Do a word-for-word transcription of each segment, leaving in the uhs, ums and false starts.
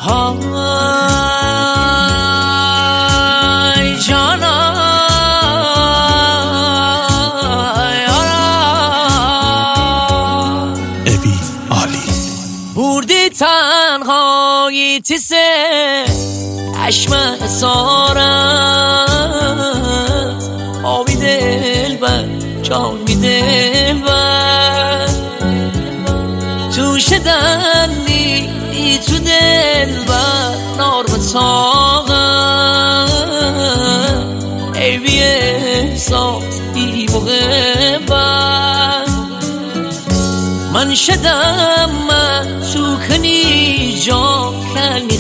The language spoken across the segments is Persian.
های جانم ابی عالی بردی تنهایی تیسه عشم اسارت آبی دل بر جان می دل بر تو شدن نیدی تو دل بر نار و طاقت ای بی احساس بی محبت من شدم من تو کنی جا کنی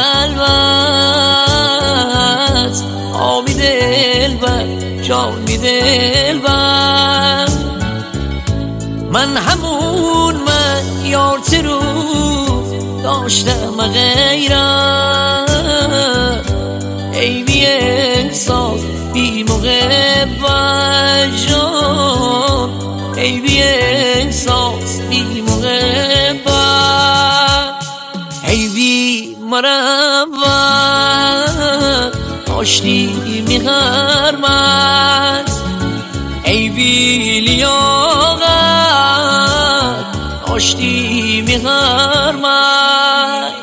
خلوت آبی دل بر جان می دل بر من همون من یارت رو داشتم غیرت ای بی احساس بی محبت جان ای بی احساس بی محبت ای بی مروت داشتی می‌هرمد ای بی لیاقت داشتی می‌هرمد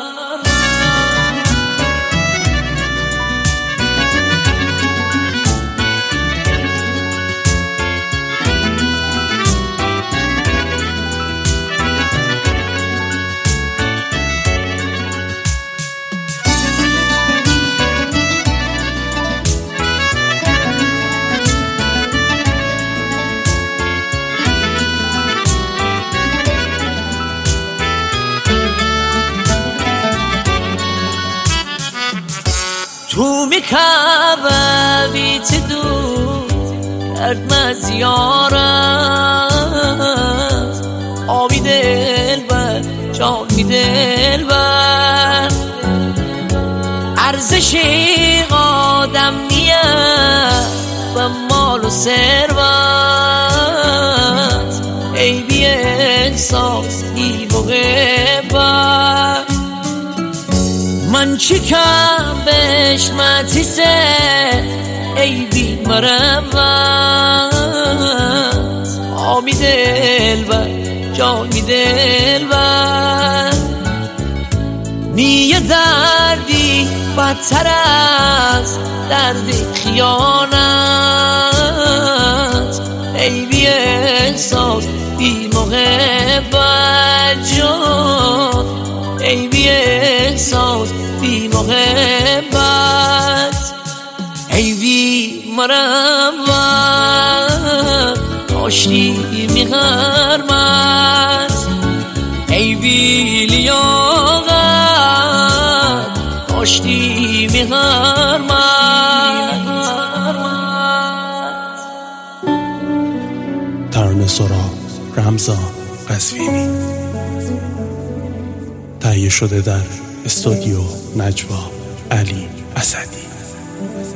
تو میکبه بیت دو کرد مزیارت آبی دل بر جان می دل بر ارزش آدم نیست و مال و ثروت ای بی احساس بی محبت من چی کم بهش متیسه ای بی مروت آبی دل بر جان می دل بر نیه دردی بدتر از درد خیانت ای بی احساس بی محبت جان ای بی احساس بی محبت ای بی مروت داشتی می‌هرمد ای بی لیاقت داشتی می‌هرمد ترانه سرا رمضان قزوینی تهیه شده در استودیو نجوا علی اسدی.